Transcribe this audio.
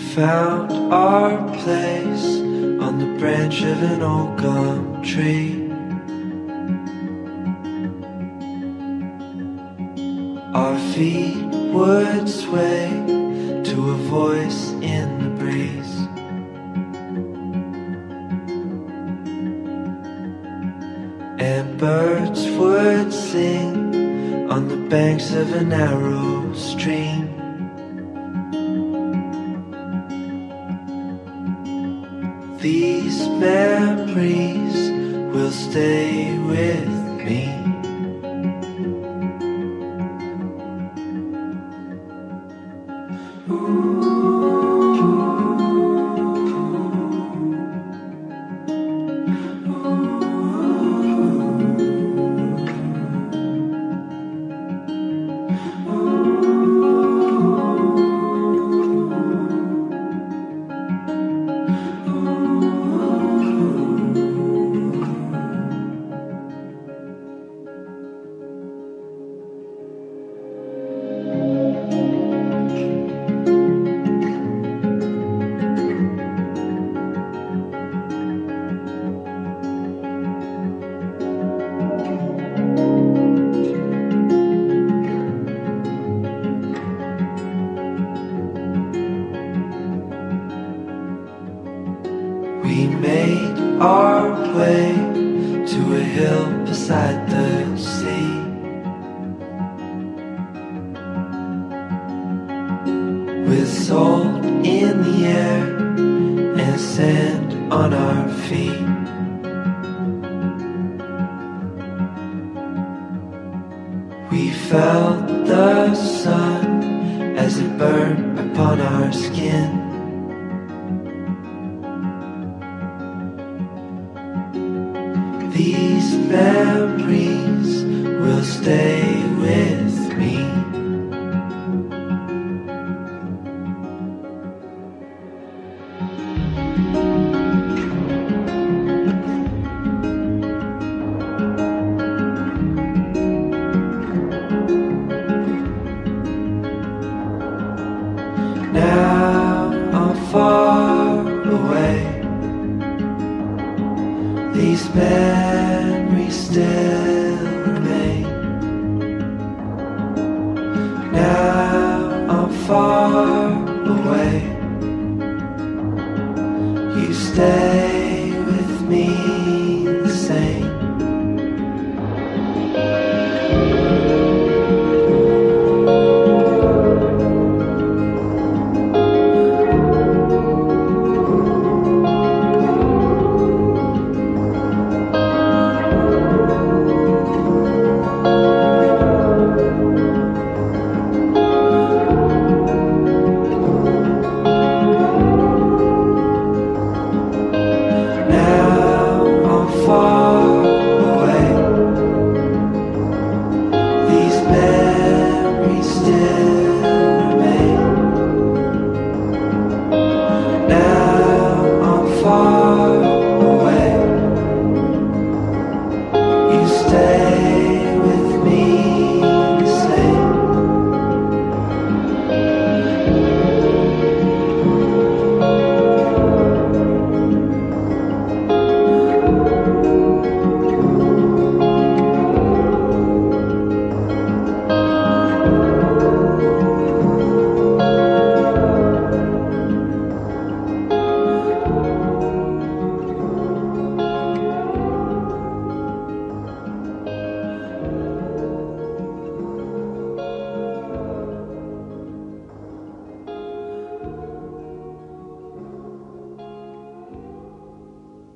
found our place on the branch of an old gum tree. Our feet would sway to a voice in the breeze. And birds would sing on the banks of a narrow stream. These memories will stay with me. We made our way to a hill beside the sea. With salt in the air and sand on our feet. We felt the sun as it burned upon our skin. These